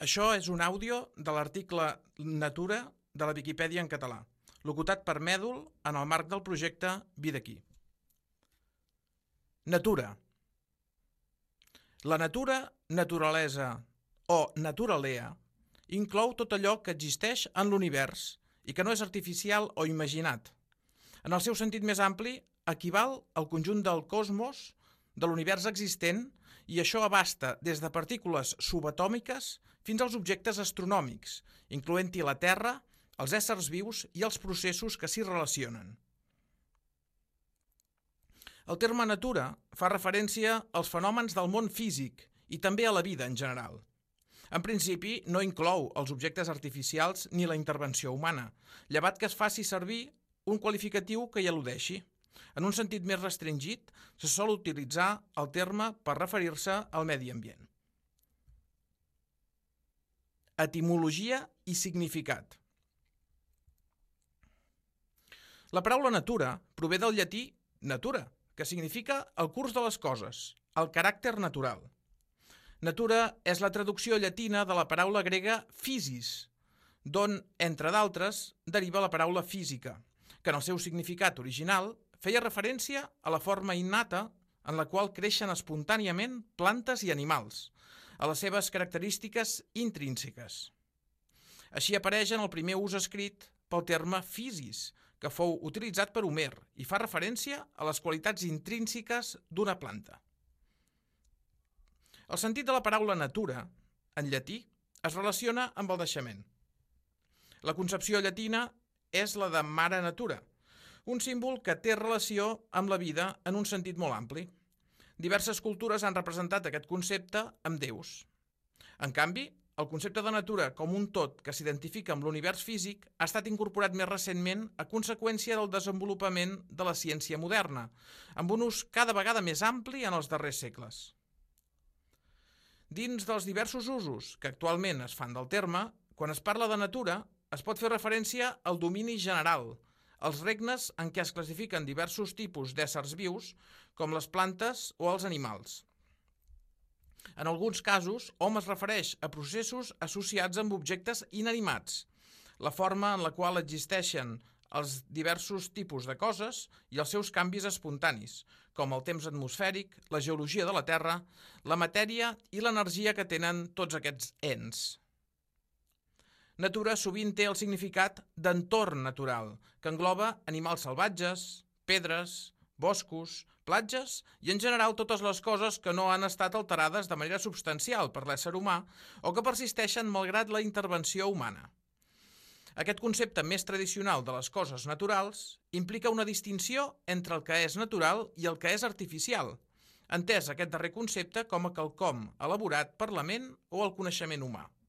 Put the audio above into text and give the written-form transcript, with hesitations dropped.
Això és un àudio de l'article Natura de la Viquipèdia en català, locutat per Mèdol en el marc del projecte Vida aquí. Natura. La natura, naturalesa o naturalea inclou tot allò que existeix en l'univers i que no és artificial o imaginat. En el seu sentit més ampli, equival al conjunt del cosmos, de l'univers existent, i això abasta des de partícules subatòmiques fins als objectes astronòmics, incloent-hi la Terra, els éssers vius i els processos que s'hi relacionen. El terme natura fa referència als fenòmens del món físic i també a la vida en general. En principi, no inclou els objectes artificials ni la intervenció humana, llevat que es faci servir un qualificatiu que hi al·ludeixi. En un sentit més restringit, se sol utilitzar el terme per referir-se al medi ambient. Etimologia i significat. La paraula natura prové del llatí natura, que significa el curs de les coses, el caràcter natural. Natura és la traducció llatina de la paraula grega physis, d'on, entre d'altres, deriva la paraula física, que en el seu significat original feia referència a la forma innata en la qual creixen espontàniament plantes i animals, a les seves característiques intrínseques. Així apareix en el primer ús escrit pel terme physis, que fou utilitzat per Homer i fa referència a les qualitats intrínseques d'una planta. El sentit de la paraula natura, en llatí, es relaciona amb el naixement. La concepció llatina és la de mare natura, un símbol que té relació amb la vida en un sentit molt ampli. Diverses cultures han representat aquest concepte amb déus. En canvi, el concepte de natura com un tot que s'identifica amb l'univers físic ha estat incorporat més recentment a conseqüència del desenvolupament de la ciència moderna, amb un ús cada vegada més ampli en els darrers segles. Dins dels diversos usos que actualment es fan del terme, quan es parla de natura, es pot fer referència al domini general, als regnes en què es classifiquen diversos tipus d'éssers vius, com les plantes o els animals. En alguns casos, hom es refereix a processos associats amb objectes inanimats, la forma en la qual existeixen els diversos tipus de coses i els seus canvis espontanis, com el temps atmosfèric, la geologia de la Terra, la matèria i l'energia que tenen tots aquests ens. Natura sovint té el significat d'entorn natural, que engloba animals salvatges, pedres, boscos, platges i en general totes les coses que no han estat alterades de manera substancial per l'ésser humà o que persisteixen malgrat la intervenció humana. Aquest concepte més tradicional de les coses naturals implica una distinció entre el que és natural i el que és artificial, entès aquest darrer concepte com a quelcom elaborat per la ment o el coneixement humà.